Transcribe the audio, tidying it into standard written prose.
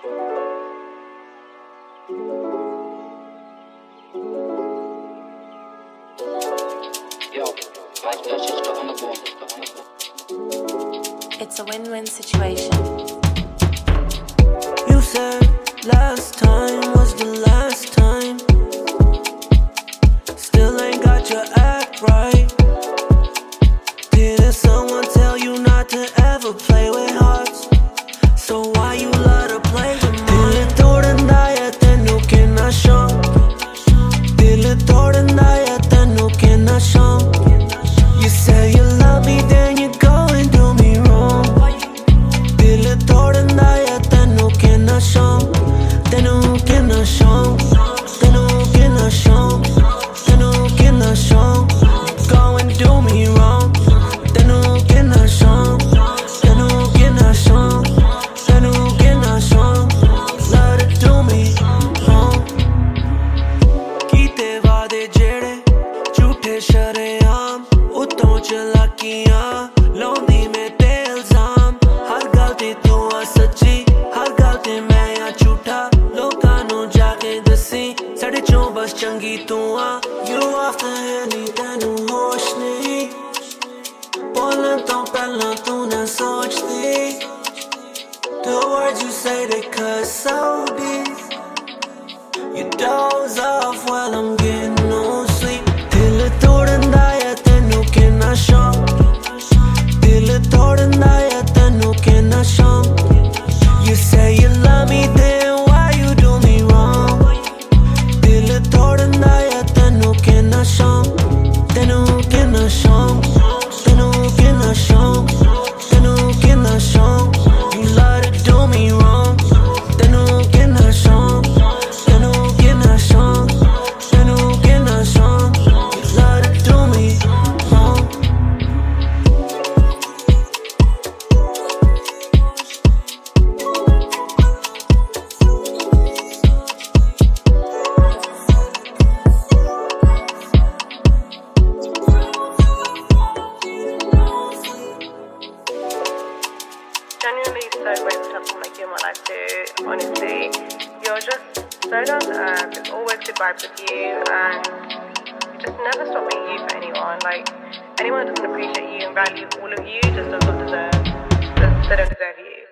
It's a win-win situation. You said last time was the last time. Still ain't got your act right. Didn't someone tell you not to ever play with hearts? So why you love to play with mine? Dil todna hai tenu kinna shauq. Dil todna hai tenu kinna shauq. You say you love me, then you go and do me wrong. Dil todna hai tenu kinna shauq. Tenu kinna shauq. Tenu kinna shauq. Tenu kinna shauq. Go and do me wrong. Tenu kinna shauq. Tenu kinna shauq. Tenu kinna shauq. Love to do me wrong. Kite vaade jehde jhoothe shareaam utton chalakiyan launदी मैं ते इल्जाम हर गल ते तू आ सच्ची हर गल ते मैं आ झूठा लोकां नू जाके दसी साडे चों बस चंगी तू आ you off the handy तैनू होश नहीं बोलन तो पहला तू ना सोचदी the words you say they cut so deep you doze off while I'm getting no sleep dil todna hai tenu kinna shauq dil todna hai tenu kinna shauq you say you love me then why you do me wrong dil todna hai tenu kinna shauq tenu kinna shauq tenu kinna shauq tenu kinna shauq you love to do me wrong tenu kinna shauq tenu kinna shauq tenu kinna shauq you love to do me wrong Genuinely so grateful to have someone like you in my life too. Honestly, you're just so down to earth. It's always good vibes with you, and you just never stop being you for anyone. Like anyone that doesn't appreciate you and value all of you just does not deserve. They don't deserve you.